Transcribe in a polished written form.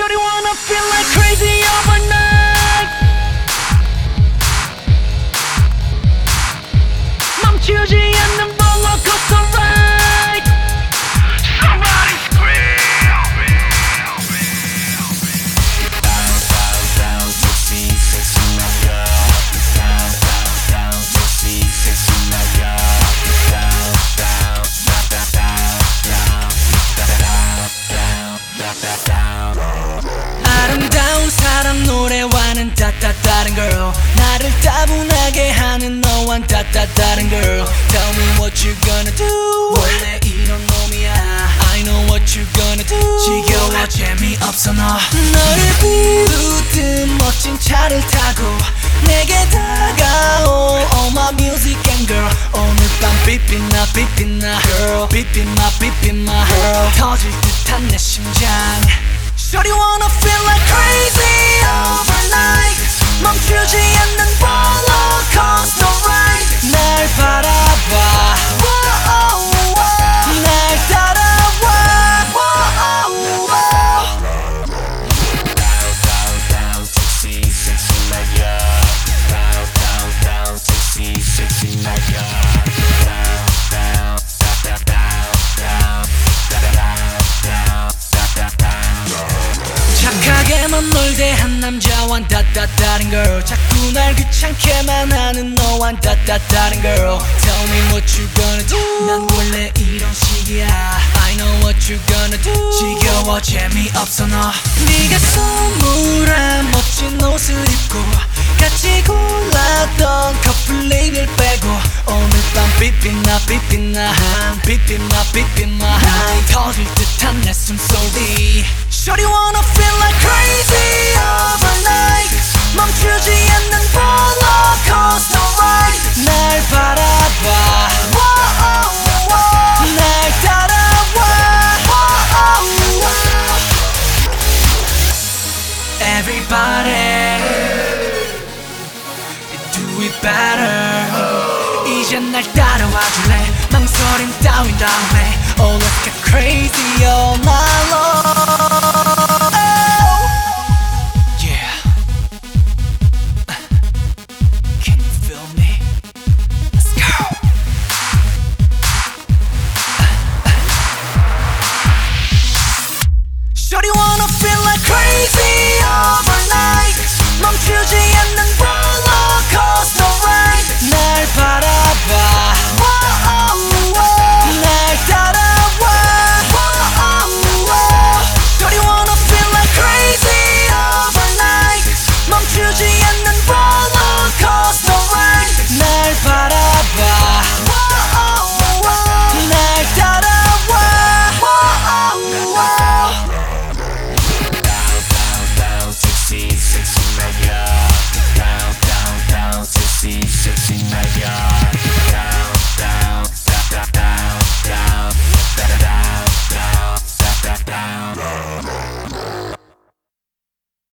Shorty wanna feel like crazy overnight. 멈추지 않는 rollercoaster ride. Somebody scream. Down, down, down, sexy, sexy my girl. Down, down, down, sexy, sexy my girl. Down, down, down, down, down, down, down, down. 아름다운 사람 노래와는 다른 girl. 나를 따분하게 하는 너와는 다른 girl. Tell me what you gonna do. 원래 이런 놈이야. I know what you gonna do. 지겨워 재미없어 너. 너를 부르듯 멋진 차를 타고 내게 다가오. Oh my music and girl. 오늘 밤 빛빛나 빛빛나 girl. 빛빛나 빛빛나 girl. 터질 듯한 내 심장. Shorty wanna feel like crazy overnight. 멈추지 않는 rollercoaster ride. 날 바라봐. 날 따라와. Down, down, down, sexy, sexy my girl. Down, down, down, sexy, sexy my girl. Down, down, down, down, down, down, down. 착하게만 널 대한 남자와는 다른 girl. 자꾸 날 귀찮게만 하는 너와는 다른 girl. Tell me what you gonna do. 난 원래 이런 식이야. I know what you gonna do. 지겨워 재미없어 너. 네가 선물한 멋진 옷을 입고 같이 골랐던 커플 레이블 빼고 오늘 밤 빛빛나 빛빛나 빛빛나 빛빛나 터질 듯한 내 숨소리. Shorty wanna feel like crazy overnight. 멈추지 않는 rollercoaster ride. 날 바라봐. 날 따라와. Everybody do it better. 이제 날 따라와 줄래. 망설임 따윈 다음에 Oh let's get crazy all night long. Yeah. Can you feel me? Let's go. Shorty wanna feel